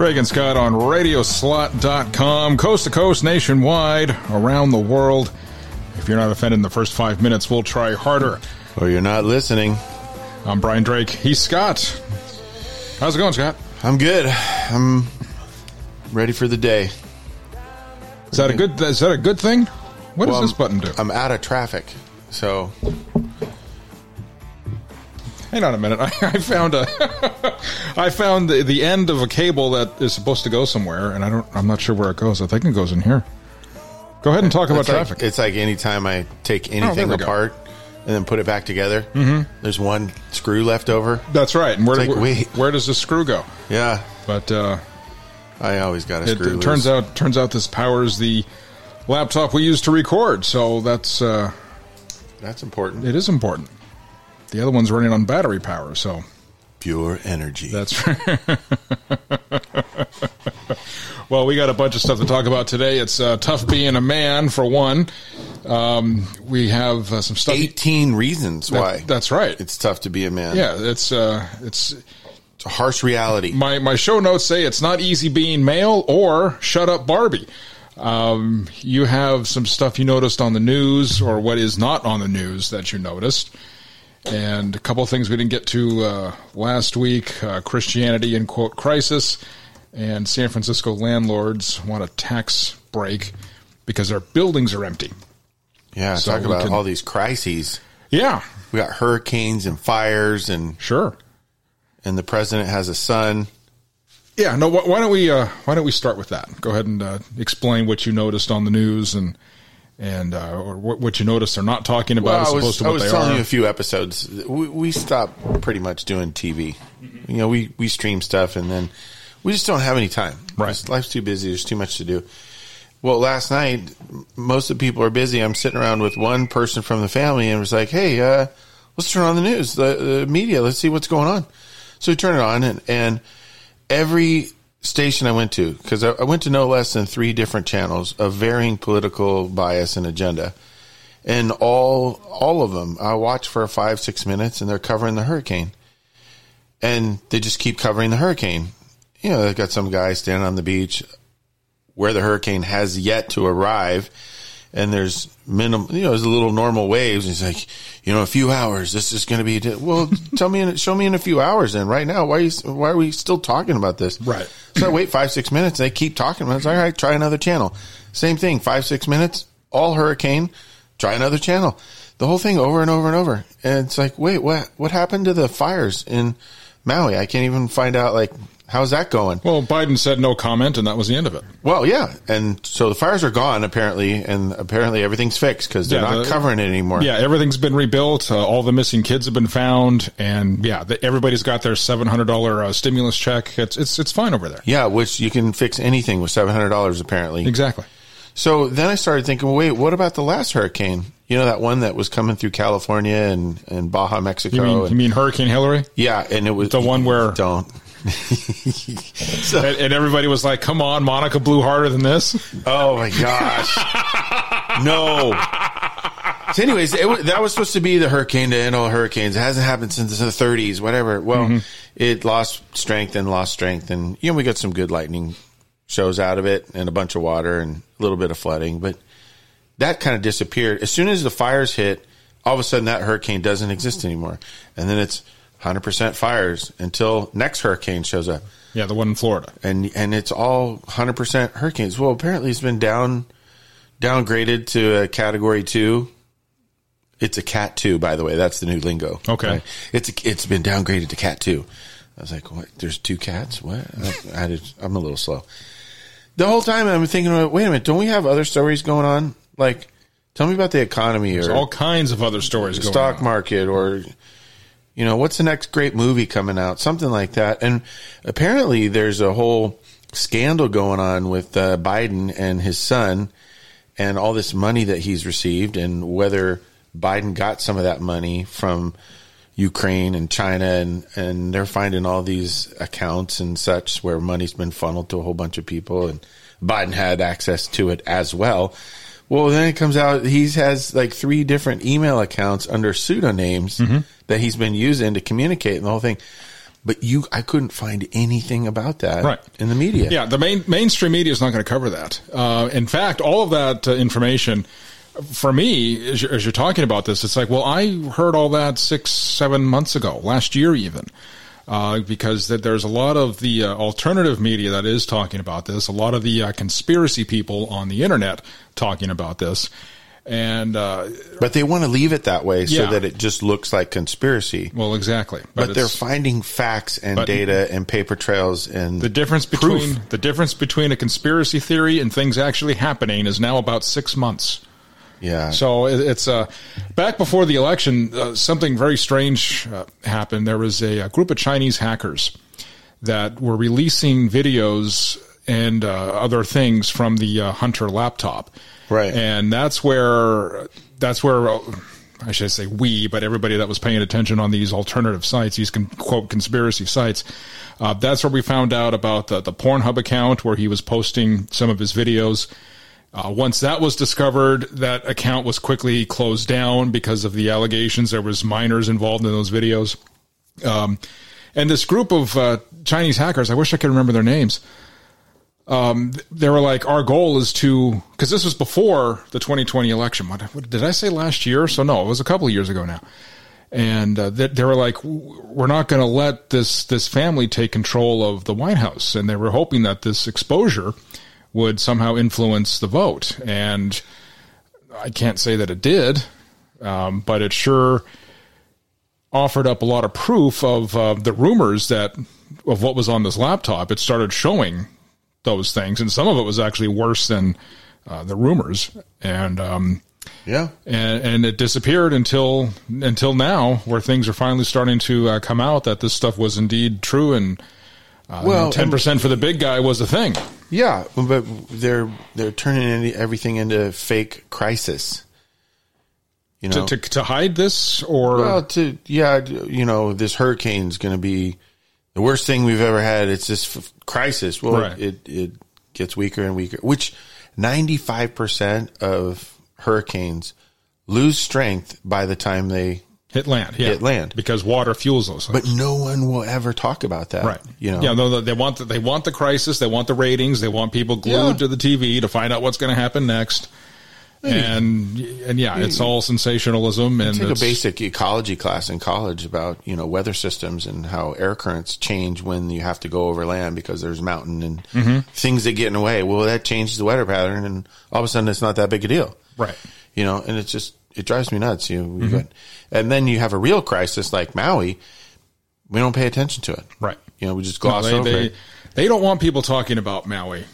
Greg and Scott on Radioslot.com, coast to coast, nationwide, around the world. If you're not offended in the first 5 minutes, we'll try harder. Or you're not listening. I'm Brian Drake. He's Scott. How's it going, Scott? I'm good. I'm ready for the day. Is that a good thing? What does this button do? I'm out of traffic, so... Hang on a minute. I found the end of a cable that is supposed to go somewhere, and I'm not sure where it goes. I think it goes in here. Go ahead and talk about traffic. It's like any time I take anything apart and then put it back together, there's one screw left over. That's right. And where does the screw go? Yeah, but I always got a screw. It turns out this powers the laptop we use to record. So that's important. It is important. The other one's running on battery power, so... Pure energy. That's right. Well, we got a bunch of stuff to talk about today. It's tough being a man, for one. We have some stuff... 18 reasons why. That's right. It's tough to be a man. Yeah, it's a harsh reality. My show notes say it's not easy being male or shut up Barbie. You have some stuff you noticed on the news, or what is not on the news that you noticed. And a couple of things we didn't get to last week. Christianity in, quote, crisis. And San Francisco landlords want a tax break because their buildings are empty. Yeah, so talk about all these crises. Yeah. We got hurricanes and fires. And sure. And the president has a son. Yeah, no, why don't we start with that? Go ahead and explain what you noticed on the news and or what you noticed they're not talking about as opposed to what they are. I was telling you a few episodes. We stopped pretty much doing TV. You know, we stream stuff, and then we just don't have any time. Right. Life's too busy. There's too much to do. Well, last night, most of the people are busy. I'm sitting around with one person from the family, and was like, hey, let's turn on the news, the media. Let's see what's going on. So we turn it on, and every station I went to, because I went to no less than 3 different channels of varying political bias and agenda, and all of them I watched for 5-6 minutes, and they're covering the hurricane, and they just keep covering the hurricane. You know, they've got some guy standing on the beach where the hurricane has yet to arrive, and there's there's a little normal waves. And he's like, a few hours, this is going to be, well, show me in a few hours then. Right now, why are we still talking about this? Right. So I wait 5-6 minutes, and they keep talking about it. It's like, all right, try another channel. Same thing, 5-6 minutes, all hurricane, try another channel. The whole thing over and over and over. And it's like, wait, what happened to the fires in Maui? I can't even find out, how's that going? Well, Biden said no comment, and that was the end of it. Well, yeah. And so the fires are gone, apparently, and apparently everything's fixed because they're not covering it anymore. Yeah, everything's been rebuilt. All the missing kids have been found. And, yeah, everybody's got their $700 stimulus check. It's fine over there. Yeah, which you can fix anything with $700, apparently. Exactly. So then I started thinking, well, wait, what about the last hurricane? You know, that one that was coming through California and Baja, Mexico? You mean Hurricane Hillary? Yeah, and it was... The one where... Don't... and everybody was like, come on, Monica blew harder than this. Oh my gosh. No. So anyways, that was supposed to be the hurricane to end all hurricanes. It hasn't happened since the 30s, whatever. Well, It lost strength. And, we got some good lightning shows out of it and a bunch of water and a little bit of flooding, but that kind of disappeared. As soon as the fires hit, all of a sudden that hurricane doesn't exist anymore. And then it's 100% fires until next hurricane shows up. Yeah, the one in Florida. And it's all 100% hurricanes. Well, apparently it's been downgraded to a Category 2. It's a Cat 2, by the way. That's the new lingo. Okay. Right? It's been downgraded to Cat 2. I was like, what? There's 2 cats? What? I'm a little slow. The whole time I'm thinking, wait a minute, don't we have other stories going on? Tell me about the economy. There's all kinds of other stories going on. Stock market or... what's the next great movie coming out? Something like that. And apparently there's a whole scandal going on with Biden and his son and all this money that he's received, and whether Biden got some of that money from Ukraine and China, and they're finding all these accounts and such where money's been funneled to a whole bunch of people, and Biden had access to it as well. Well, then it comes out he has 3 different email accounts under pseudonyms that he's been using to communicate and the whole thing. But I couldn't find anything about that Right. in the media. Yeah, the mainstream media is not going to cover that. In fact, all of that information, for me, as you're talking about this, it's like, well, I heard all that 6-7 months ago, last year even, because there's a lot of the alternative media that is talking about this, a lot of the conspiracy people on the internet talking about this. And but they want to leave it that way so that it just looks like conspiracy. Well, exactly. But they're finding facts and data and paper trails, and the difference between a conspiracy theory and things actually happening is now about 6 months. Yeah. So it's back before the election, something very strange happened. There was a group of Chinese hackers that were releasing videos and other things from the Hunter laptop. Right. And that's where I should say but everybody that was paying attention on these alternative sites, these quote conspiracy sites, that's where we found out about the Pornhub account where he was posting some of his videos. Once that was discovered, that account was quickly closed down because of the allegations there was minors involved in those videos. And this group of Chinese hackers, I wish I could remember their names. They were like, our goal is to, because this was before the 2020 election. What did I say last year? So no, it was a couple of years ago now. And they were like, we're not going to let this family take control of the White House. And they were hoping that this exposure would somehow influence the vote. And I can't say that it did, but it sure offered up a lot of proof of the rumors of what was on this laptop. It started showing those things, and some of it was actually worse than the rumors. And and it disappeared until now, where things are finally starting to come out that this stuff was indeed true, and 10% for the big guy was a thing. Yeah, but they're turning everything into fake crisis. You know, to hide this, or this hurricane's going to be the worst thing we've ever had. It's this crisis. Well, right. it gets weaker and weaker, which 95% of hurricanes lose strength by the time they hit land. Because water fuels those things. But no one will ever talk about that. Right. You know? Yeah, they want the crisis, they want the ratings, they want people glued to the TV to find out what's going to happen next. And it's all sensationalism. And take a basic ecology class in college about, weather systems and how air currents change when you have to go over land because there's mountain and things that get in the way. Well, that changes the weather pattern, and all of a sudden it's not that big a deal. Right. And it drives me nuts. And then you have a real crisis like Maui. We don't pay attention to it. Right. We just gloss over it. They don't want people talking about Maui.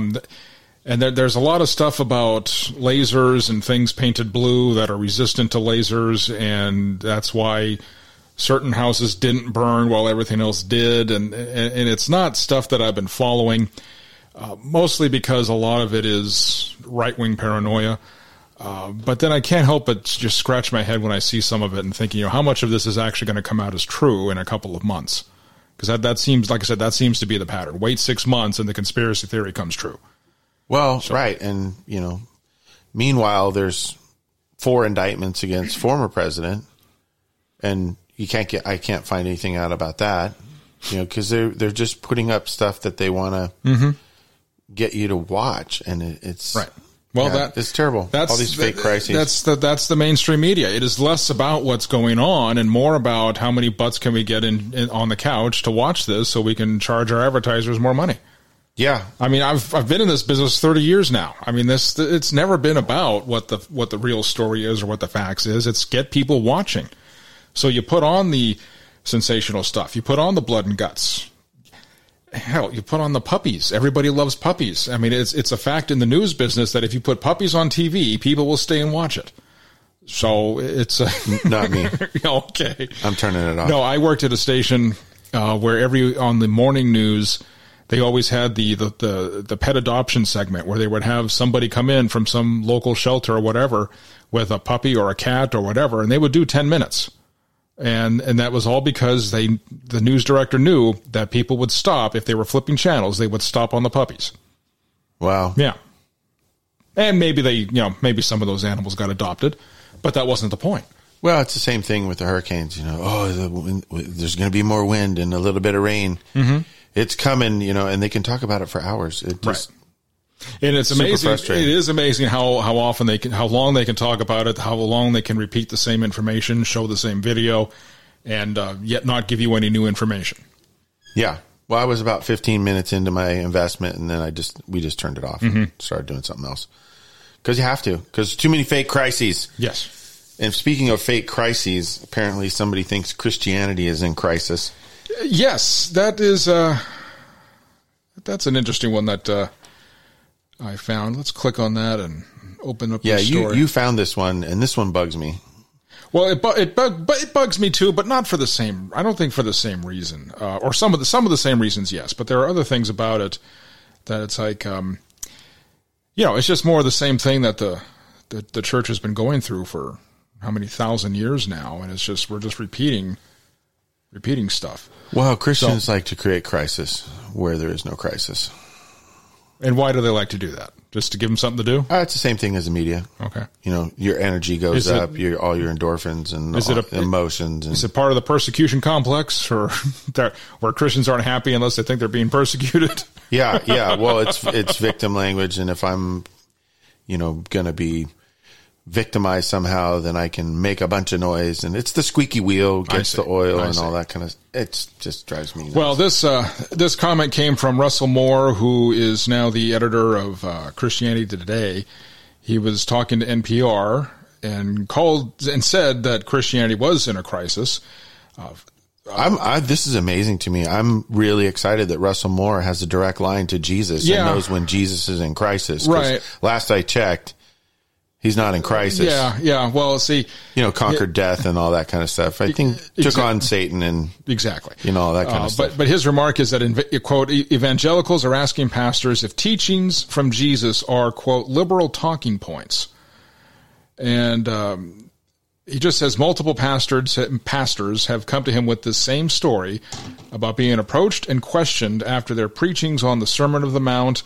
And there's a lot of stuff about lasers and things painted blue that are resistant to lasers, and that's why certain houses didn't burn while everything else did. And it's not stuff that I've been following, mostly because a lot of it is right-wing paranoia. But then I can't help but just scratch my head when I see some of it and thinking, how much of this is actually going to come out as true in a couple of months? Because that seems, like I said, that seems to be the pattern. Wait 6 months and the conspiracy theory comes true. Well, right. And, meanwhile, there's 4 indictments against former president, and I can't find anything out about that, because they're just putting up stuff that they want to get you to watch. And it's right. Well, it's terrible. All these fake crises. That's the mainstream media. It is less about what's going on and more about how many butts can we get in on the couch to watch this so we can charge our advertisers more money. Yeah. I mean, I've been in this business 30 years now. I mean, it's never been about what the real story is or what the facts is. It's get people watching. So you put on the sensational stuff. You put on the blood and guts. Hell, you put on the puppies. Everybody loves puppies. I mean, it's a fact in the news business that if you put puppies on TV, people will stay and watch it. So it's not me. Okay. I'm turning it off. No, I worked at a station where on the morning news, they always had the pet adoption segment where they would have somebody come in from some local shelter or whatever with a puppy or a cat or whatever, and they would do 10 minutes. And that was all because the news director knew that people would stop if they were flipping channels. They would stop on the puppies. Wow. Yeah. And maybe maybe some of those animals got adopted, but that wasn't the point. Well, it's the same thing with the hurricanes. There's going to be more wind and a little bit of rain. Mm-hmm. It's coming, and they can talk about it for hours. It just, and it's amazing. It is amazing how often how long they can talk about it, how long they can repeat the same information, show the same video, and yet not give you any new information. Yeah. Well, I was about 15 minutes into my investment, and then we just turned it off and started doing something else. Because you have to. Because too many fake crises. Yes. And speaking of fake crises, apparently somebody thinks Christianity is in crisis. Yes, that's an interesting one that I found. Let's click on that and open up the story. You found this one, and this one bugs me. Well, it bugs me too, but not for the same. I don't think for the same reason, or some of the same reasons. Yes, but there are other things about it that it's like, it's just more of the same thing that the church has been going through for how many thousand years now, and it's just we're just repeating stuff. Well, Christians like to create crisis where there is no crisis. And why do they like to do that? Just to give them something to do? It's the same thing as the media. Okay. Your energy goes up, all your endorphins and emotions. Is it part of the persecution complex, or where Christians aren't happy unless they think they're being persecuted? Yeah. Well, it's victim language, and if I'm, going to be victimized somehow, then I can make a bunch of noise, and it's the squeaky wheel gets the oil and all that kind of. It just drives me nuts. Well, this comment came from Russell Moore, who is now the editor of Christianity Today. He was talking to NPR and said that Christianity was in a crisis. This is amazing to me. I'm really excited that Russell Moore has a direct line to Jesus and knows when Jesus is in crisis. Right. Last I checked, he's not in crisis. Yeah. Well, see, conquered death and all that kind of stuff. I think took on Satan and all that kind of stuff. But his remark is that, quote, evangelicals are asking pastors if teachings from Jesus are, quote, liberal talking points. And he just says multiple pastors have come to him with the same story about being approached and questioned after their preachings on the Sermon of the Mount,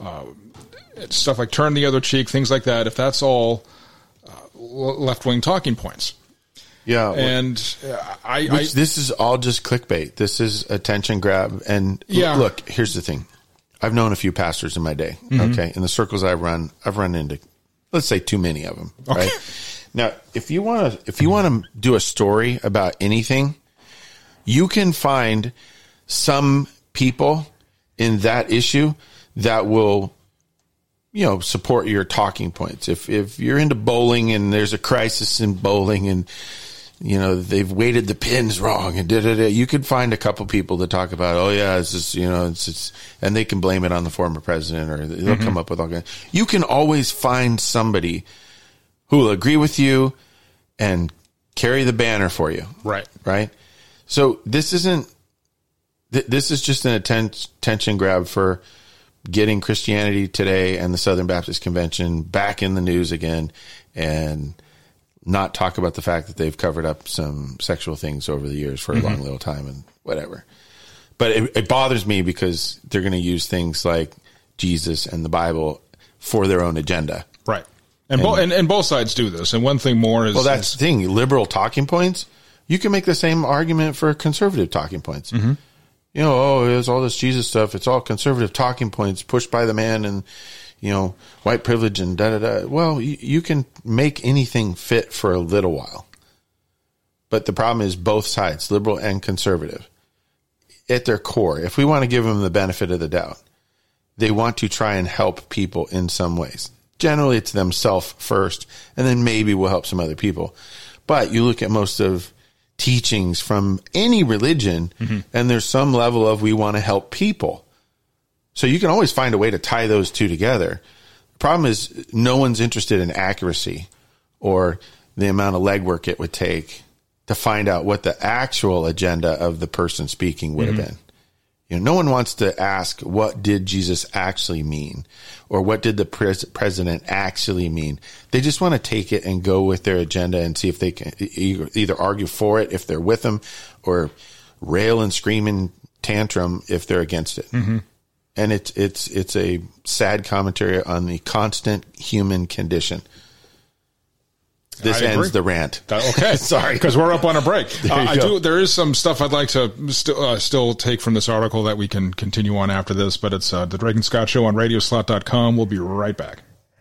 stuff like turn the other cheek, things like that, if that's all left-wing talking points. Yeah. And this is all just clickbait. This is attention grab. And look, here's the thing. I've known a few pastors in my day, okay? In the circles I've run into, let's say, too many of them, right? Now, if you want to do a story about anything, you can find some people in that issue that will support your talking points. If you're into bowling and there's a crisis in bowling and, they've weighted the pins wrong and you could find a couple people to talk about, it's just, and they can blame it on the former president, or they'll come up with all kinds. You can always find somebody who will agree with you and carry the banner for you. Right. Right. So this is just an attention grab for getting Christianity Today and the Southern Baptist Convention back in the news again, and not talk about the fact that they've covered up some sexual things over the years for a long little time and whatever. But it bothers me because they're going to use things like Jesus and the Bible for their own agenda. Right. And both sides do this. And one thing more is... Well, that's the thing. Liberal talking points, you can make the same argument for conservative talking points. There's all this Jesus stuff. It's all conservative talking points pushed by the man and, white privilege and da-da-da. Well, you can make anything fit for a little while. But the problem is both sides, liberal and conservative, at their core, if we want to give them the benefit of the doubt, they want to try and help people in some ways. Generally, it's themselves first, and then maybe we'll help some other people. But you look at most of teachings from any religion, and there's some level of we want to help people. So you can always find a way to tie those two together. The problem is no one's interested in accuracy or the amount of legwork it would take to find out what the actual agenda of the person speaking would have been. No one wants to ask, what did Jesus actually mean? Or what did the president actually mean? They just want to take it and go with their agenda and see if they can either argue for it if they're with them, or rail and scream and tantrum if they're against it. And it's a sad commentary on the constant human condition. This ends the rant. Okay. Sorry. Because we're up on a break. Go. There is some stuff I'd like to still take from this article that we can continue on after this, but it's the Drake and Scott Show on Radioslot.com. We'll be right back.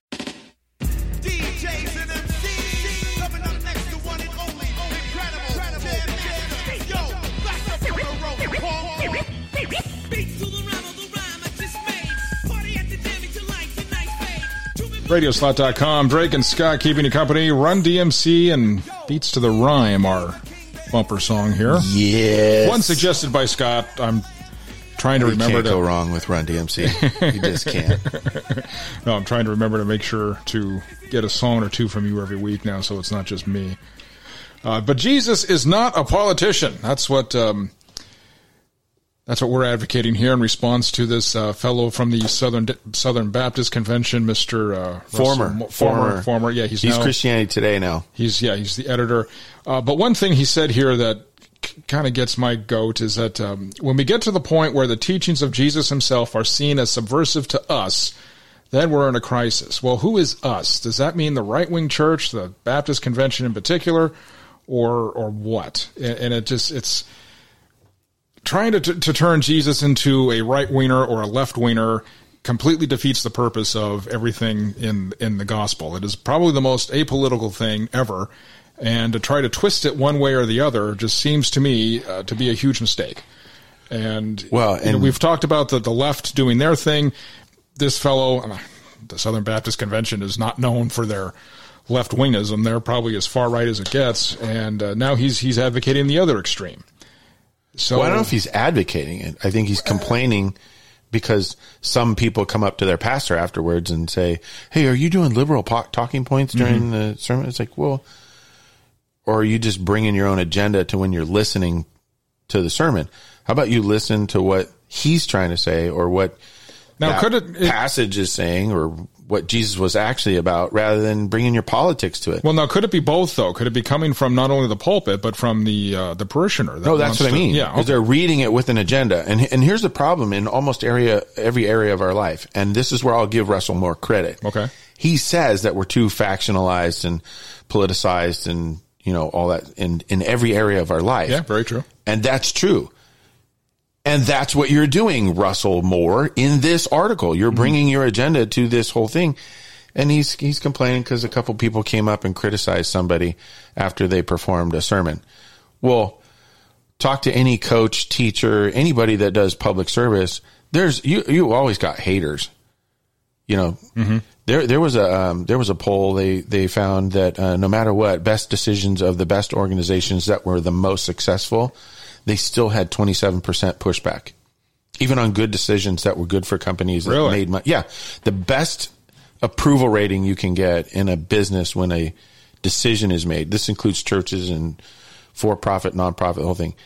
Radioslot.com, Drake and Scott keeping you company. Run DMC and Beats to the Rhyme, our bumper song here. Yes. One suggested by Scott. I'm trying to remember to go wrong with Run DMC. You just can't. No, I'm trying to remember to make sure to get a song or two from you every week now, so it's not just me. But Jesus is not a politician. That's what we're advocating here in response to this fellow from the Southern Baptist Convention, Mr. Former. Yeah, he's Christianity Today now. He's the editor. But one thing he said here that kind of gets my goat is that when we get to the point where the teachings of Jesus himself are seen as subversive to us, then we're in a crisis. Well, who is us? Does that mean the right-wing church, the Baptist Convention in particular, or what? And it's trying to turn Jesus into a right-winger or a left-winger completely defeats the purpose of everything in the gospel. It is probably the most apolitical thing ever, and to try to twist it one way or the other just seems to me to be a huge mistake. And, we've talked about the left doing their thing. This fellow, the Southern Baptist Convention, is not known for their left-wingism. They're probably as far right as it gets, and now he's advocating the other extreme. So, I don't know if he's advocating it. I think he's complaining because some people come up to their pastor afterwards and say, "Hey, are you doing liberal talking points during the sermon?" It's like, well, or are you just bringing your own agenda to when you're listening to the sermon? How about you listen to what he's trying to say or what passage is saying or what Jesus was actually about rather than bringing your politics to it. Well, now, could it be both, though? Could it be coming from not only the pulpit, but from the parishioner? No, that's what I mean. Yeah, okay. They're reading it with an agenda. And here's the problem in almost every area of our life. And this is where I'll give Russell more credit. Okay. He says that we're too factionalized and politicized and, all that in every area of our life. Yeah, very true. And that's true. And that's what you're doing, Russell Moore, in this article. You're bringing your agenda to this whole thing. And he's complaining because a couple people came up and criticized somebody after they performed a sermon. Well, talk to any coach, teacher, anybody that does public service. You always got haters. There was a poll. They found that no matter what, best decisions of the best organizations that were the most successful, they still had 27% pushback, even on good decisions that were good for companies that made money. Yeah, the best approval rating you can get in a business when a decision is made. This includes churches and for-profit, non-profit, the whole thing.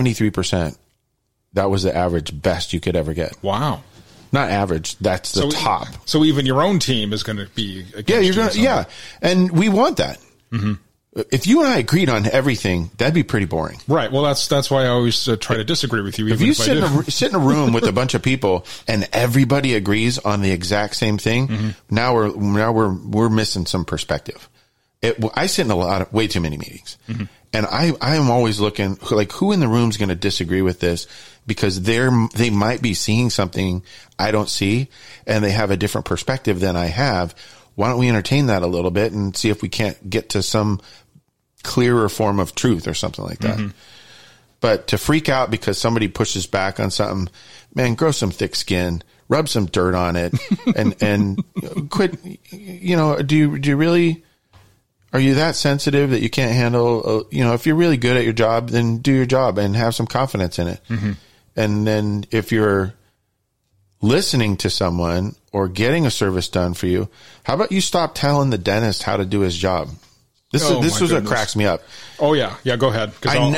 73%. That was the average best you could ever get. Wow. Not average. That's the top. So even your own team is going to be against you. And we want that. Mm-hmm. If you and I agreed on everything, that'd be pretty boring. Right. Well, that's why I always try to disagree with you. If you sit in a room with a bunch of people and everybody agrees on the exact same thing, now we're missing some perspective. I sit in way too many meetings, and I'm always looking like who in the room is going to disagree with this because they might be seeing something I don't see, and they have a different perspective than I have. Why don't we entertain that a little bit and see if we can't get to some clearer form of truth or something like that. But to freak out because somebody pushes back on something, man, grow some thick skin, rub some dirt on it and quit. Do you really, are you that sensitive that you can't handle, if you're really good at your job, then do your job and have some confidence in it. And then if you're listening to someone or getting a service done for you, how about you stop telling the dentist how to do his job? This is what cracks me up. Oh yeah. Go ahead.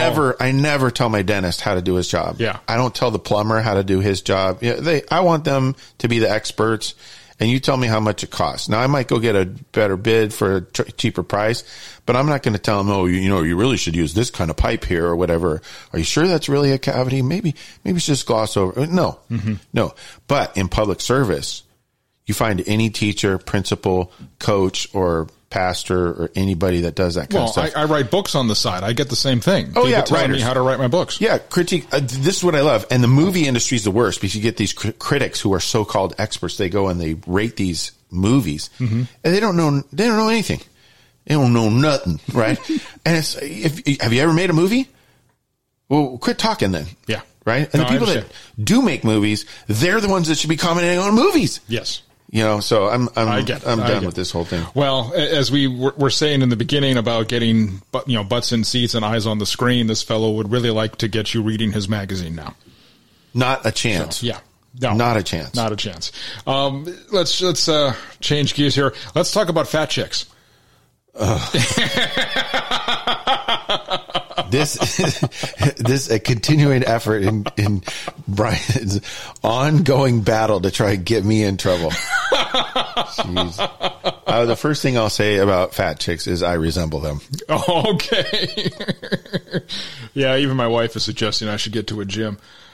I never tell my dentist how to do his job. Yeah. I don't tell the plumber how to do his job. Yeah, I want them to be the experts, and you tell me how much it costs. Now I might go get a better bid for a cheaper price, but I'm not going to tell them, oh, you really should use this kind of pipe here or whatever. Are you sure that's really a cavity? Maybe it's just gloss over. No. But in public service, you find any teacher, principal, coach, or pastor or anybody that does that kind of stuff. I write books on the side. I get the same thing. Oh, People telling me writers. how to write my books. Yeah, critique. This is what I love. And the movie industry is the worst because you get these critics who are so-called experts. They go and they rate these movies, and they don't know anything. They don't know nothing, right? And it's have you ever made a movie? Well, quit talking then. Yeah. Right? And the people that do make movies, they're the ones that should be commenting on movies. Yes. So I'm done with it. this whole thing. Well, as we were saying in the beginning about getting, butts in seats and eyes on the screen, this fellow would really like to get you reading his magazine now. Not a chance. So, yeah. No, not a chance. Not a chance. Let's change gears here. Let's talk about fat chicks. This a continuing effort in Brian's ongoing battle to try and get me in trouble. Jeez. The first thing I'll say about fat chicks is I resemble them. Oh, okay. Yeah, even my wife is suggesting I should get to a gym.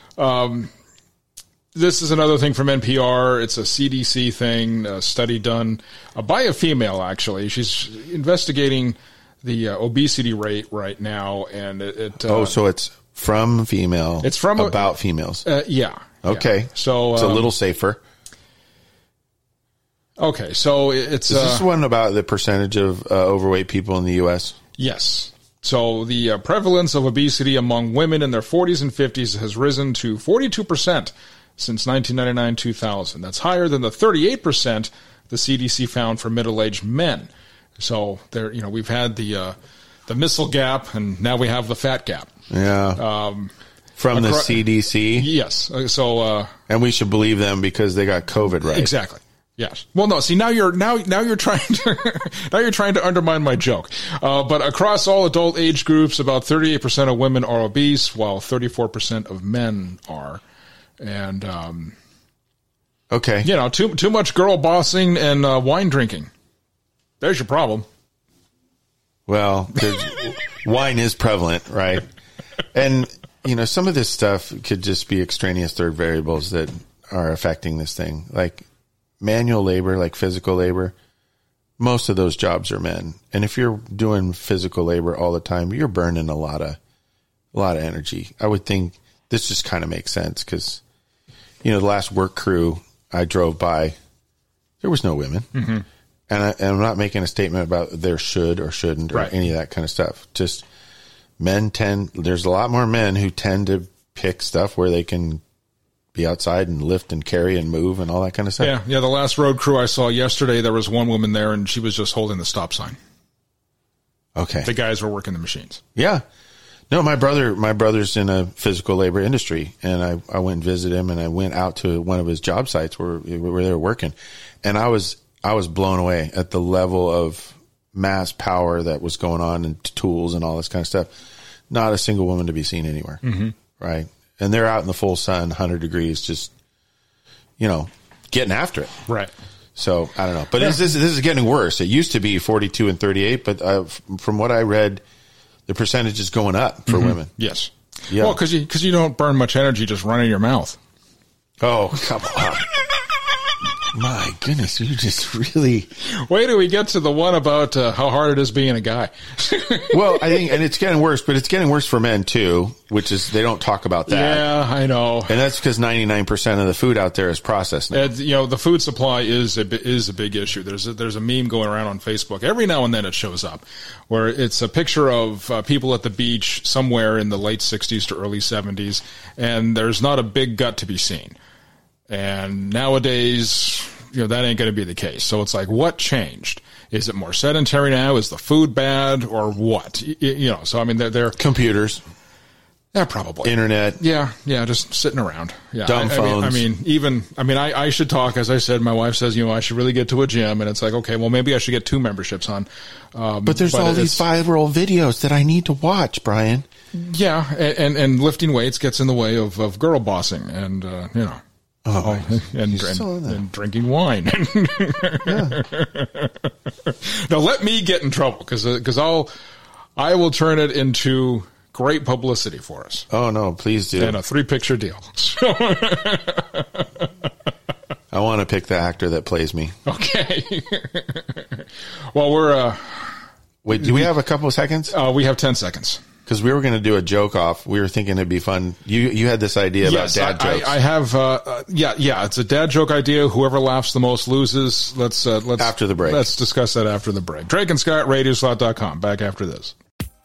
This is another thing from NPR. It's a CDC thing, a study done by a female, actually. She's investigating the obesity rate right now. And so it's from female. It's from about females. Yeah. Okay. Yeah. So it's a little safer. Okay. So it's... Is this one about the percentage of overweight people in the U.S.? Yes. So the prevalence of obesity among women in their 40s and 50s has risen to 42% since 1999-2000. That's higher than the 38% the CDC found for middle-aged men. So there, we've had the missile gap, and now we have the fat gap. Yeah. From the CDC. Yes. So and we should believe them because they got COVID right. Exactly. Yes. Well, no. See, now you're trying to undermine my joke. But across all adult age groups, about 38% of women are obese, while 34% of men are. And okay, too much girl bossing and wine drinking. There's your problem. Well, wine is prevalent, right? And some of this stuff could just be extraneous third variables that are affecting this thing, like manual labor, like physical labor. Most of those jobs are men, and if you're doing physical labor all the time, you're burning a lot of energy. I would think this just kind of makes sense because, the last work crew I drove by, there was no women. Mm-hmm. And I'm not making a statement about there should or shouldn't or any of that kind of stuff. Just there's a lot more men who tend to pick stuff where they can be outside and lift and carry and move and all that kind of stuff. Yeah. The last road crew I saw yesterday, there was one woman there and she was just holding the stop sign. Okay. The guys were working the machines. Yeah. No, my brother's in a physical labor industry, and I went and visited him, and I went out to one of his job sites where they were working, and I was blown away at the level of mass power that was going on and tools and all this kind of stuff. Not a single woman to be seen anywhere, right? And they're out in the full sun, 100 degrees, just getting after it, right? So I don't know, but this is getting worse. It used to be 42 and 38, but from what I read, the percentage is going up for women. Yes. Yeah. Well, because you don't burn much energy just running your mouth. Oh, come on. My goodness, you just really... Wait till we get to the one about how hard it is being a guy. Well, I think, and it's getting worse, but it's getting worse for men too, which is, they don't talk about that. Yeah, I know. And that's because 99% of the food out there is processed now. The food supply is a big issue. There's a meme going around on Facebook. Every now and then it shows up where it's a picture of people at the beach somewhere in the late 60s to early 70s, and there's not a big gut to be seen. And nowadays, that ain't going to be the case. So it's like, what changed? Is it more sedentary now? Is the food bad or what? So I mean, they're computers. Yeah, probably. Internet. Yeah, just sitting around. Yeah, dumb phones. I should talk. As I said, my wife says, I should really get to a gym. And it's like, okay, well, maybe I should get 2 memberships on. But there's all these viral videos that I need to watch, Brian. Yeah, and lifting weights gets in the way of girl bossing and, and drinking wine. Now let me get in trouble because I will turn it into great publicity for us. Oh no, please do. And a 3-picture deal. I want to pick the actor that plays me. Okay. Well, we're... Wait, do we have a couple of seconds? we have 10 seconds. Because we were going to do a joke off. We were thinking it'd be fun. You had this idea about dad jokes. I have. Yeah. It's a dad joke idea. Whoever laughs the most loses. Let's after the break. Let's discuss that after the break. Drake and Scott, Radioslot.com. Back after this.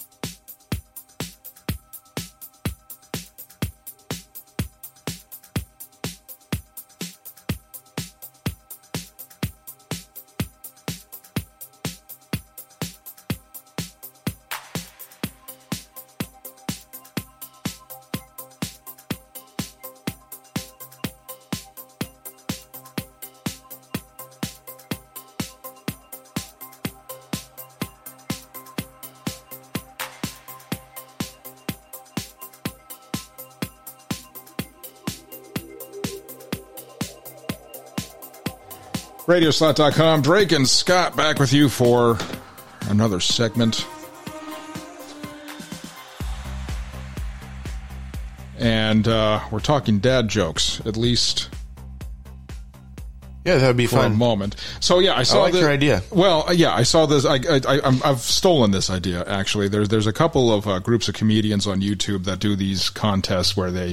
Radioslot.com. Drake and Scott back with you for another segment. And we're talking dad jokes, at least. Yeah, that would be for fun. a moment. So yeah, I saw your idea. Well, yeah, I saw this. I've stolen this idea. Actually, there's a couple of groups of comedians on YouTube that do these contests where they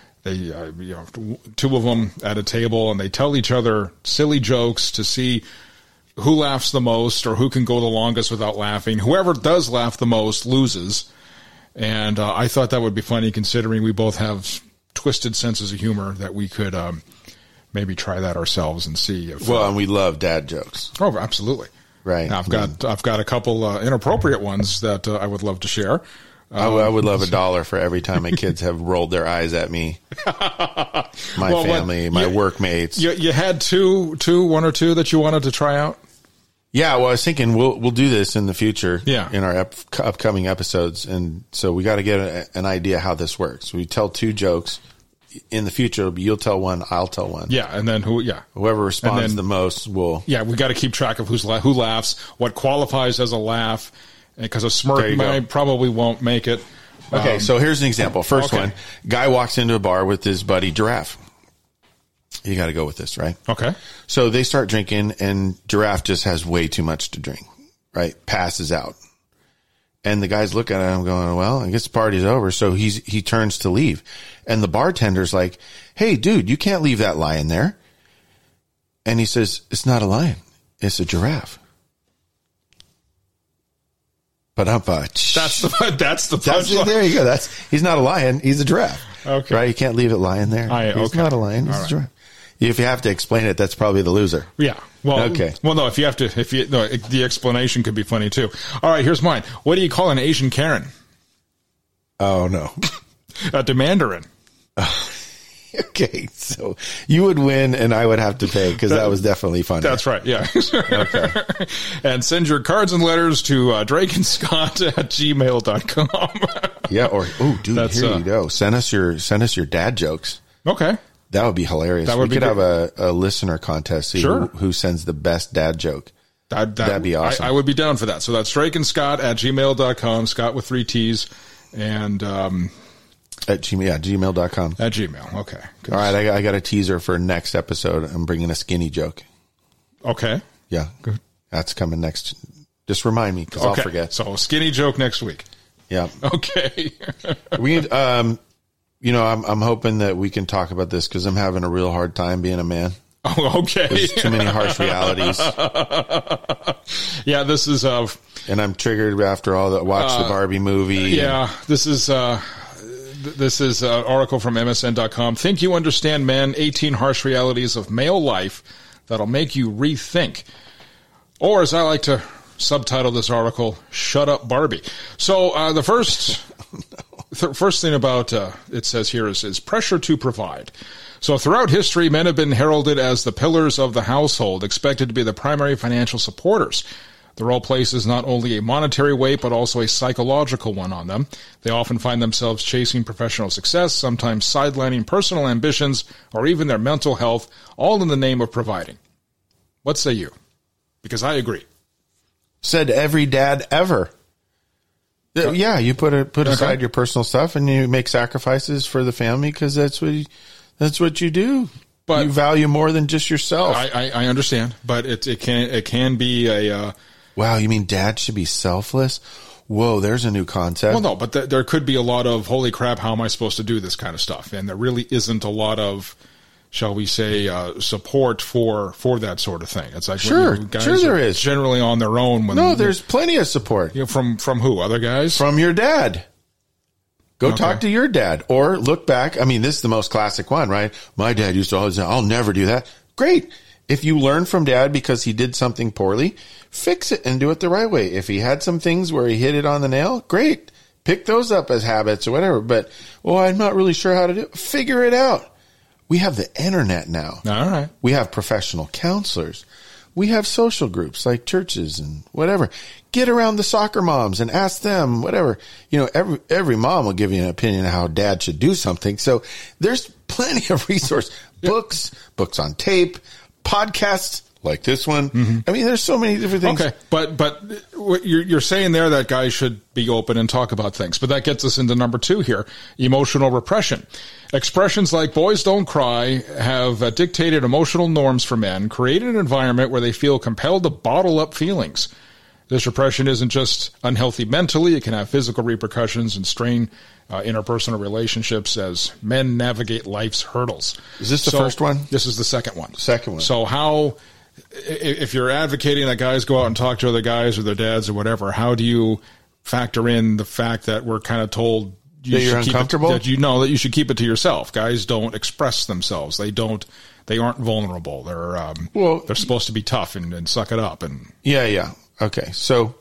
two of them at a table and they tell each other silly jokes to see who laughs the most or who can go the longest without laughing. Whoever does laugh the most loses. And I thought that would be funny, considering we both have twisted senses of humor, that we could maybe try that ourselves and see if. Well, and we love dad jokes. Oh, absolutely. Right. Now, I've got a couple inappropriate ones that I would love to share. I would love $1 for every time my kids have rolled their eyes at me. My family, my workmates. You had one or two that you wanted to try out? Yeah, well, I was thinking we'll do this in the future. Yeah. In our upcoming episodes, and so we got to get an idea how this works. We tell two jokes. In the future, you'll tell one, I'll tell one. Yeah, and then whoever responds the most will. Yeah, we got to keep track of who laughs, what qualifies as a laugh, because a smirk probably won't make it. Okay, so here's an example. First one, guy walks into a bar with his buddy Giraffe. You got to go with this, right? Okay. So they start drinking, and Giraffe just has way too much to drink, right? Passes out. And the guy's looking at him going, well, I guess the party's over. So he turns to leave. And the bartender's like, hey, dude, you can't leave that lion there. And he says, it's not a lion. It's a giraffe. But that's the punchline. There you go. He's not a lion. He's a giraffe. Okay. Right? You can't leave it lying there. He's not a lion. He's a giraffe. If you have to explain it, that's probably the loser. Yeah. Well, okay. Well, no, the explanation could be funny too. All right, here's mine. What do you call an Asian Karen? Oh, no. A demandarin. Okay, so you would win and I would have to pay because that was definitely funny. That's right, yeah. Okay. And send your cards and letters to Drake and Scott at gmail.com. Yeah, or, here you go. Send us your dad jokes. Okay. That would be hilarious. We could have a listener contest, see who sends the best dad joke. That'd be awesome. I would be down for that. So that's Drake and Scott at gmail.com, Scott with 3 T's, and at gmail.com. At Gmail, okay. All right, I got a teaser for next episode. I'm bringing a skinny joke. Okay. Yeah, good. That's coming next. Just remind me because I'll forget. So skinny joke next week. Yeah. Okay. We need, I'm hoping that we can talk about this because I'm having a real hard time being a man. Oh, okay. There's too many harsh realities. Yeah, this is and I'm triggered after all that. Watch the Barbie movie. Yeah, this is an article from MSN.com. Think you understand, men? 18 harsh realities of male life that'll make you rethink. Or, as I like to subtitle this article, "Shut Up, Barbie." So the first. First thing about it says here is pressure to provide. So throughout history, men have been heralded as the pillars of the household, expected to be the primary financial supporters. The role places not only a monetary weight, but also a psychological one on them. They often find themselves chasing professional success, sometimes sidelining personal ambitions, or even their mental health, all in the name of providing. What say you? Because I agree. Said every dad ever. Yeah, you put aside your personal stuff and you make sacrifices for the family because that's what you do. But you value more than just yourself. I understand, but it can be a. Wow, you mean dad should be selfless? Whoa, there's a new concept. Well, no, but there could be a lot of, holy crap, how am I supposed to do this kind of stuff? And there really isn't a lot of, shall we say, support for that sort of thing. It's like, sure there is. Generally on their own. No, there's plenty of support. From who? Other guys? From your dad. Go talk to your dad, or look back. I mean, this is the most classic one, right? My dad used to always say, I'll never do that. Great. If you learn from dad because he did something poorly, fix it and do it the right way. If he had some things where he hit it on the nail, great. Pick those up as habits or whatever. But, I'm not really sure how to do it. Figure it out. We have the internet now. All right. We have professional counselors. We have social groups like churches and whatever. Get around the soccer moms and ask them, whatever. Every mom will give you an opinion of how dad should do something. So there's plenty of resources, books on tape, podcasts like this one. Mm-hmm. I mean, there's so many different things. Okay, but you're saying there that guys should be open and talk about things. But that gets us into number 2 here, emotional repression. Expressions like boys don't cry have dictated emotional norms for men, created an environment where they feel compelled to bottle up feelings. This repression isn't just unhealthy mentally. It can have physical repercussions and strain interpersonal relationships as men navigate life's hurdles. Is this the first one? This is the second one. Second one. So how, if you're advocating that guys go out and talk to other guys or their dads or whatever, how do you factor in the fact that we're kind of told that you're uncomfortable? That you should keep it to yourself. Guys don't express themselves. They aren't vulnerable. They're supposed to be tough and suck it up. And yeah. Okay. So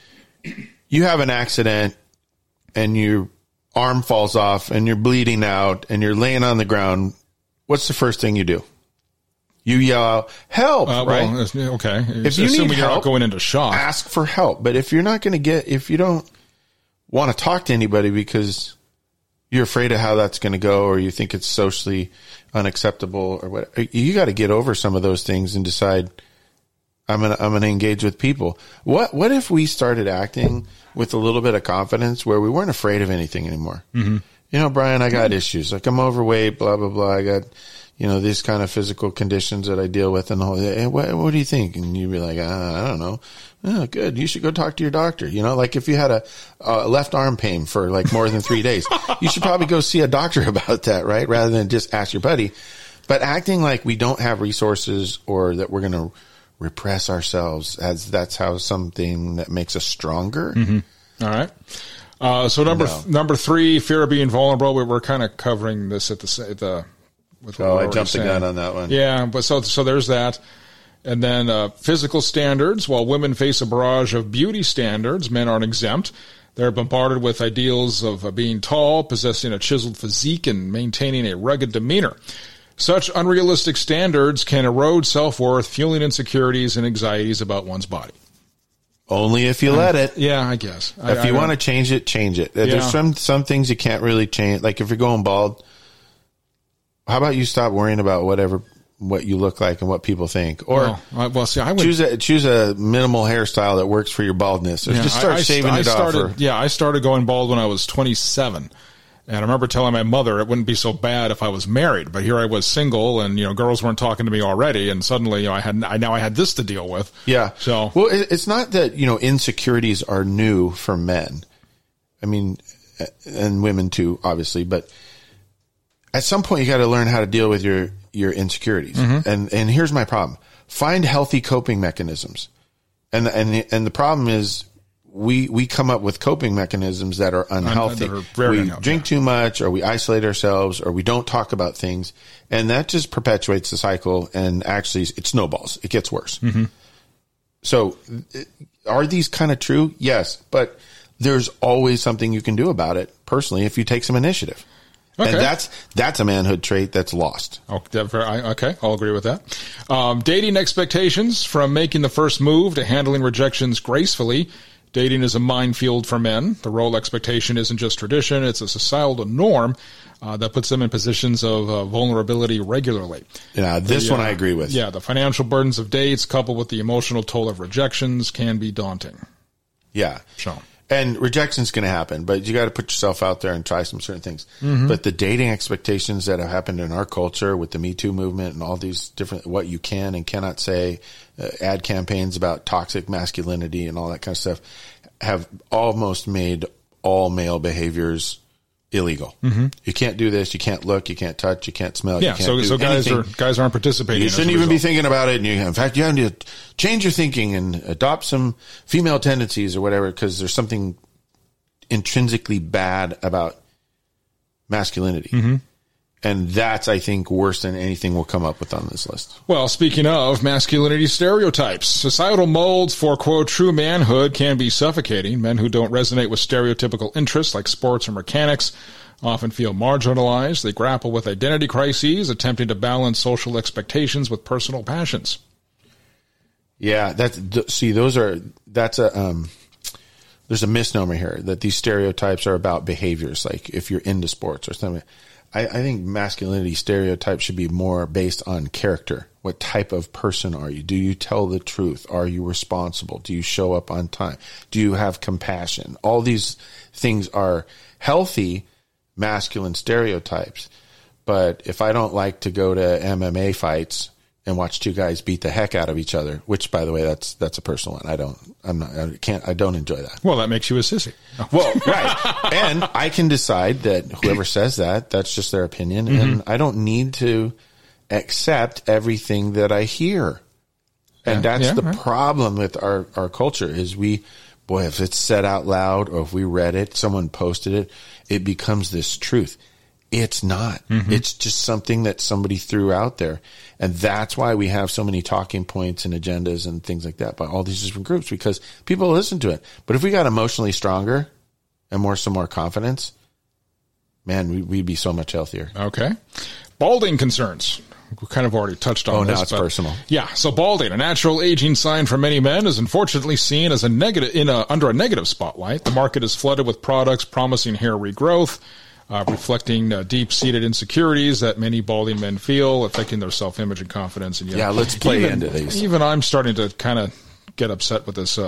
you have an accident and your arm falls off and you're bleeding out and you're laying on the ground. What's the first thing you do? You yell out, help, right? Well, okay. If you need help, you're not going into shock, ask for help. But if you don't want to talk to anybody because you're afraid of how that's going to go, or you think it's socially unacceptable or whatever, you got to get over some of those things and decide, I'm going to engage with people. What if we started acting with a little bit of confidence where we weren't afraid of anything anymore? Mm-hmm. Brian, I got issues. Like I'm overweight, blah, blah, blah. I got, these kind of physical conditions that I deal with and all that. Hey, what do you think? And you'd be like, I don't know. Oh, good. You should go talk to your doctor. Like if you had a left arm pain for like more than 3 days, you should probably go see a doctor about that, right? Rather than just ask your buddy. But acting like we don't have resources or that we're going to repress ourselves, as that's how something that makes us stronger. Mm-hmm. All right. So number 3, fear of being vulnerable. We're kind of covering this at the I jumped the gun on that one. Yeah, but so there's that. And then physical standards. While women face a barrage of beauty standards, men aren't exempt. They're bombarded with ideals of being tall, possessing a chiseled physique, and maintaining a rugged demeanor. Such unrealistic standards can erode self-worth, fueling insecurities and anxieties about one's body. Only if you let it. Yeah, I guess. If you want to change it, change it. Yeah. There's some things you can't really change. Like if you're going bald, how about you stop worrying about what you look like and what people think? Or I would choose a minimal hairstyle that works for your baldness. Or just start shaving it off. I started going bald when I was 27. And I remember telling my mother it wouldn't be so bad if I was married, but here I was single, and girls weren't talking to me already, and suddenly I had this to deal with. Yeah. So it's not that insecurities are new for men. I mean, and women too, obviously. But at some point, you got to learn how to deal with your insecurities. Mm-hmm. And here's my problem: find healthy coping mechanisms. And the problem is, we come up with coping mechanisms that are unhealthy. We drink too much, or we isolate ourselves, or we don't talk about things. And that just perpetuates the cycle, and actually it snowballs. It gets worse. Mm-hmm. So are these kind of true? Yes. But there's always something you can do about it personally if you take some initiative. Okay. And that's a manhood trait that's lost. Okay, I'll agree with that. Dating expectations, from making the first move to handling rejections gracefully. Dating is a minefield for men. The role expectation isn't just tradition, it's a societal norm that puts them in positions of vulnerability regularly. Yeah, this one I agree with. Yeah, the financial burdens of dates coupled with the emotional toll of rejections can be daunting. Yeah. So. And rejection's going to happen, but you got to put yourself out there and try some certain things. But the dating expectations that have happened in our culture with the Me Too movement and all these different, what you can and cannot say, ad campaigns about toxic masculinity and all that kind of stuff have almost made all male behaviors illegal. You can't do this. You can't look. You can't touch. You can't smell. Yeah. You can't So guys aren't participating. You shouldn't even be thinking about it. And in fact, you have to change your thinking and adopt some female tendencies or whatever, because there's something intrinsically bad about masculinity. And that's, I think, worse than anything we'll come up with on this list. Well, speaking of masculinity stereotypes, societal molds for, quote, true manhood can be suffocating. Men who don't resonate with stereotypical interests like sports or mechanics often feel marginalized. They grapple with identity crises, attempting to balance social expectations with personal passions. Yeah, there's a misnomer here that these stereotypes are about behaviors, like if you're into sports or something. I think masculinity stereotypes should be more based on character. What type of person are you? Do you tell the truth? Are you responsible? Do you show up on time? Do you have compassion? All these things are healthy masculine stereotypes. But if I don't like to go to MMA fights and watch two guys beat the heck out of each other, which, by the way, that's a personal one. I don't enjoy that. Well, that makes you a sissy. Oh. Well, right. And I can decide that whoever says that's just their opinion. And I don't need to accept everything that I hear. And that's the problem with our culture is if it's said out loud or if we read it, someone posted it, it becomes this truth. It's not. It's just something that somebody threw out there. And that's why we have so many talking points and agendas and things like that by all these different groups, because people listen to it. But if we got emotionally stronger and some more confidence, man, we'd be so much healthier. Okay. Balding concerns. We kind of already touched on this. Now it's personal. Yeah. So balding, a natural aging sign for many men, is unfortunately seen as under a negative spotlight. The market is flooded with products promising hair regrowth, reflecting deep-seated insecurities that many balding men feel, affecting their self-image and confidence. And let's play into these. Even I'm starting to kind of get upset with this,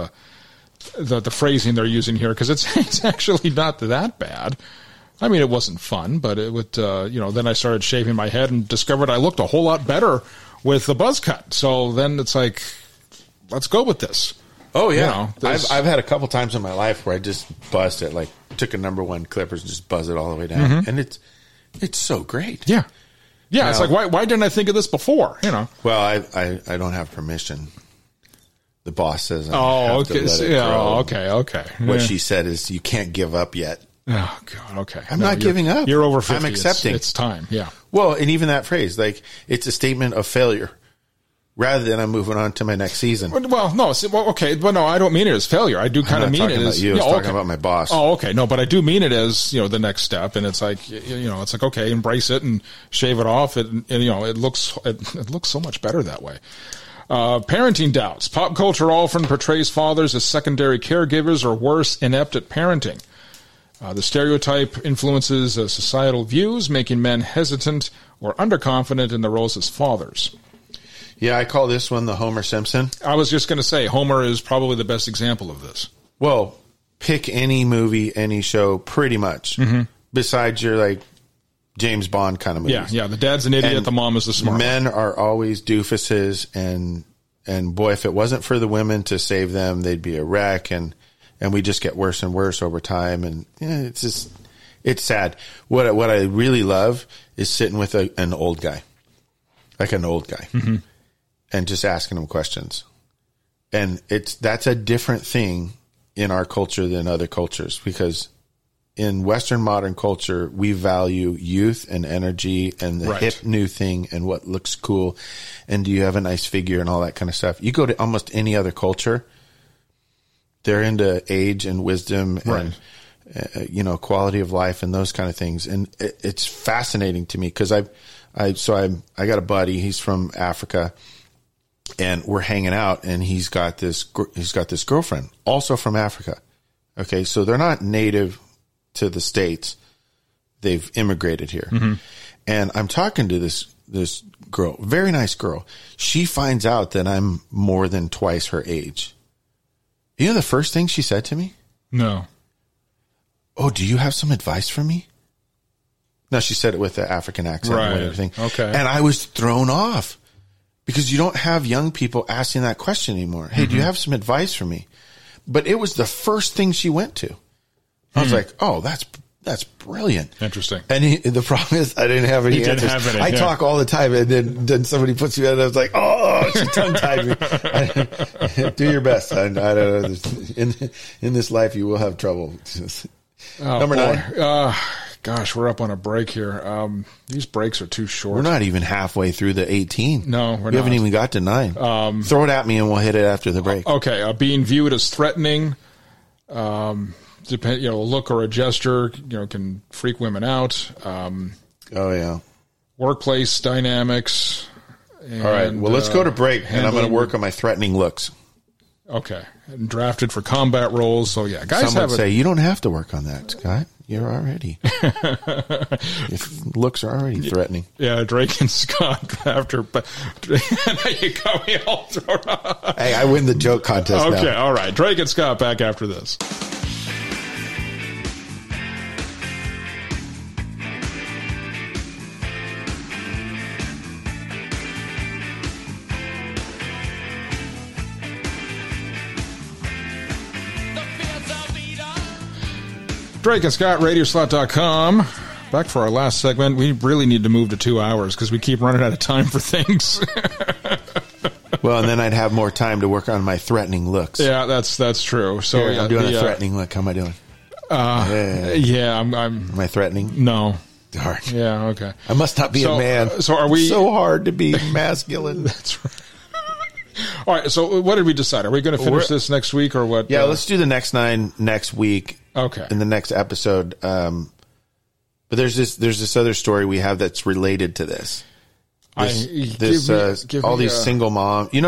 the phrasing they're using here, because it's actually not that bad. I mean, it wasn't fun, but it would, then I started shaving my head and discovered I looked a whole lot better with the buzz cut. So then it's like, let's go with this. Oh, yeah. I've had a couple times in my life where I just buzzed it, like took a number one clippers and just buzz it all the way down. And it's so great. Yeah. Yeah. It's like, why didn't I think of this before? Well, I don't have permission. The boss says, okay. What she said is you can't give up yet. Oh, God. Okay. I'm not giving up. You're over 50. I'm accepting. It's time. Yeah. Well, and even that phrase, like it's a statement of failure. Rather than I'm moving on to my next season. Well, no, okay. Well, no, I don't mean it as failure. I do kind of mean it as you. I was talking about my boss. Oh, okay. No, but I do mean it as, the next step. And it's like, it's like, okay, embrace it and shave it off. It looks so much better that way. Parenting doubts. Pop culture often portrays fathers as secondary caregivers or worse, inept at parenting. The stereotype influences societal views, making men hesitant or underconfident in their roles as fathers. Yeah, I call this one the Homer Simpson. I was just going to say, Homer is probably the best example of this. Well, pick any movie, any show, pretty much. Besides your, like, James Bond kind of movies. Yeah, the dad's an idiot, the mom is the smart men one. are always doofuses, and boy, if it wasn't for the women to save them, they'd be a wreck, and we just get worse and worse over time, and it's sad. What I really love is sitting with an old guy. Like an old guy. And just asking them questions. And that's a different thing in our culture than other cultures, because in Western modern culture, we value youth and energy and the hip new thing and what looks cool. And do you have a nice figure and all that kind of stuff. You go to almost any other culture, they're into age and wisdom and, quality of life and those kind of things. And it's fascinating to me because I got a buddy, he's from Africa. And we're hanging out, and he's got this girlfriend, also from Africa. Okay, so they're not native to the States; they've immigrated here. And I'm talking to this girl, very nice girl. She finds out that I'm more than twice her age. You know the first thing she said to me? No. "Oh, do you have some advice for me?" No, she said it with the African accent and everything. Okay. And I was thrown off because you don't have young people asking that question anymore. Hey, do you have some advice for me? But it was the first thing she went to. I was like, oh, that's brilliant. Interesting. And the problem is I didn't have any answers. Have any, I talk all the time, and then somebody puts me on, and I was like, oh, she tongue-tied me. Do your best. I don't know. In this life, you will have trouble. Number 9. Gosh, we're up on a break here. These breaks are too short. We're not even halfway through the 18. No, we're not. We haven't even got to 9. Throw it at me and we'll hit it after the break. Okay, being viewed as threatening, a look or a gesture, can freak women out. Oh yeah. Workplace dynamics. And, all right. Well, let's go to break, and I'm going to work on my threatening looks. Okay. And drafted for combat roles. So yeah, guys. Some would say you don't have to work on that, Scott. You're already. If looks are already threatening. Yeah, Drake and Scott after. But you got me all thrown off. Hey, I win the joke contest. Okay, now. All right. Drake and Scott back after this. Drake and Scott, Radioslot.com. Back for our last segment. We really need to move to 2 hours because we keep running out of time for things. Well, and then I'd have more time to work on my threatening looks. Yeah, that's true. So I'm doing a threatening look. How am I doing? Yeah, I'm. Am I threatening? No. Darn. Yeah. Okay. I must not be a man. So are we? It's so hard to be masculine. That's right. All right. So what did we decide? Are we going to finish this next week or what? Yeah, let's do the next 9 next week. Okay. In the next episode. But there's this other story we have that's related to this. All these single moms. We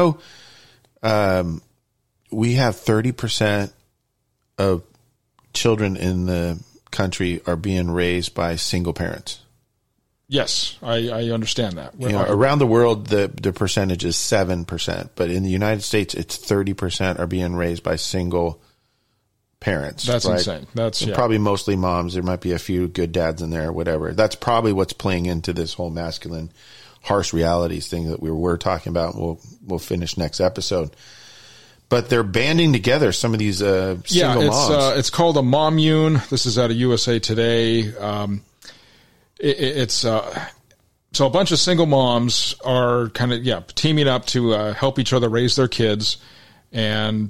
have 30% of children in the country are being raised by single parents. Yes, I understand that. Around the world, the percentage is 7%, but in the United States, it's 30% are being raised by single parents. That's right? insane. That's probably mostly moms. There might be a few good dads in there, whatever. That's probably what's playing into this whole masculine, harsh realities thing that we were talking about. We'll finish next episode. But they're banding together, some of these single moms. It's called a Mommune. This is out of USA Today. So a bunch of single moms are kind of teaming up to help each other raise their kids, and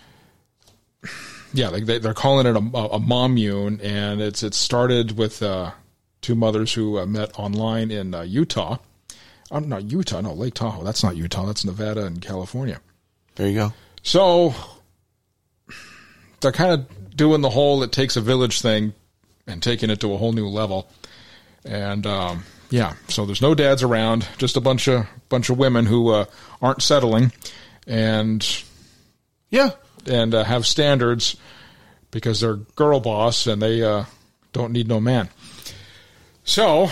they're calling it a Mommune, and it started with 2 mothers who met online in Utah. Not Utah, no, Lake Tahoe. That's not Utah. That's Nevada and California. There you go. So they're kind of doing the whole "it takes a village" thing and taking it to a whole new level. And so there's no dads around, just a bunch of women who aren't settling, and have standards because they're girl boss and they don't need no man. So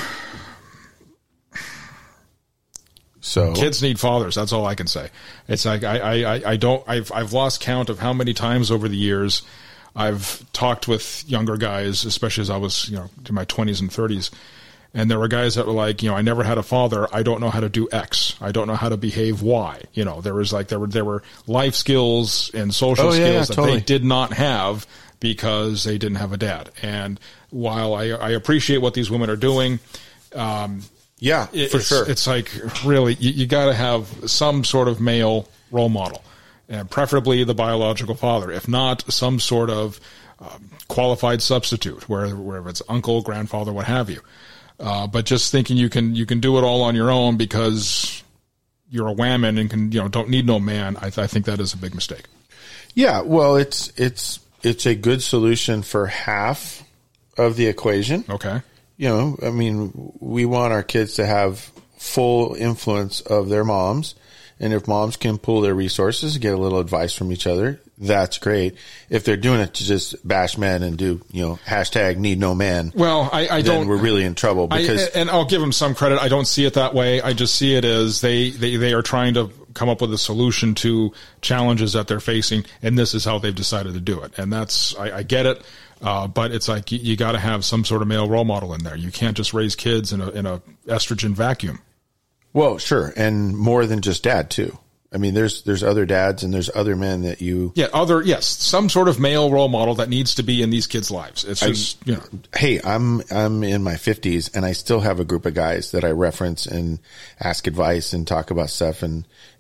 kids need fathers. That's all I can say. It's like I've lost count of how many times over the years I've talked with younger guys, especially as I was in my 20s and 30s. And there were guys that were like, I never had a father. I don't know how to do X. I don't know how to behave Y. There were life skills and social skills that they did not have because they didn't have a dad. And while I appreciate what these women are doing, for sure, it's like really you got to have some sort of male role model, and preferably the biological father. If not, some sort of qualified substitute, wherever it's uncle, grandfather, what have you. But just thinking you can do it all on your own because you're a whammon and don't need no man. I think that is a big mistake. Yeah, well, it's a good solution for half of the equation. Okay. We want our kids to have full influence of their moms, and if moms can pool their resources, get a little advice from each other, that's great. If they're doing it to just bash men and do, hashtag need no man. Well, I don't. We're really in trouble because, and I'll give them some credit. I don't see it that way. I just see it as they are trying to come up with a solution to challenges that they're facing, and this is how they've decided to do it. And I get it. But it's like you got to have some sort of male role model in there. You can't just raise kids in a estrogen vacuum. Well, sure, and more than just dad too. I mean, there's other dads and there's other men that you... Yeah, some sort of male role model that needs to be in these kids' lives. It's just, Hey, I'm in my 50s and I still have a group of guys that I reference and ask advice and talk about stuff and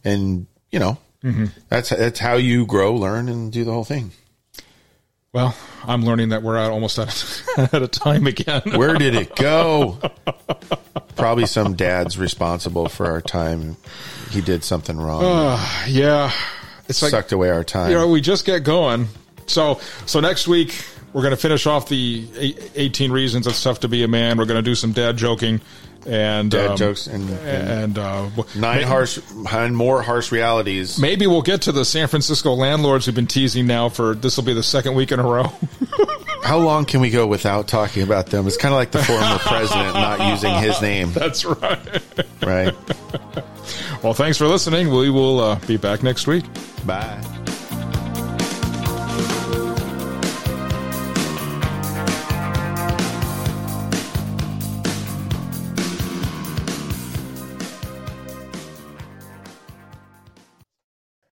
that's how you grow, learn, and do the whole thing. Well, I'm learning that we're almost out of time again. Where did it go? Probably some dad's responsible for our time. He did something wrong. Yeah. It's like, sucked away our time. We just get going. So next week, we're going to finish off the 18 reasons it's tough to be a man. We're going to do some dad joking. And dad jokes and more harsh realities. Maybe we'll get to the San Francisco landlords who've been teasing now this will be the second week in a row. How long can we go without talking about them? It's kind of like the former president not using his name. That's right. Right. Well, thanks for listening. We will be back next week. Bye.